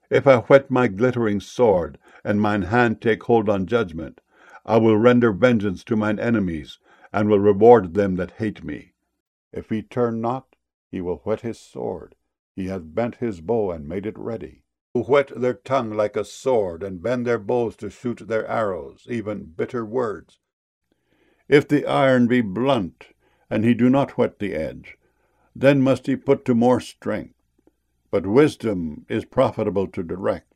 If I whet my glittering sword, and mine hand take hold on judgment, I will render vengeance to mine enemies, and will reward them that hate me. If he turn not, he will whet his sword. He hath bent his bow and made it ready. Who whet their tongue like a sword, and bend their bows to shoot their arrows, even bitter words. If the iron be blunt, and he do not whet the edge, then must he put to more strength. But wisdom is profitable to direct,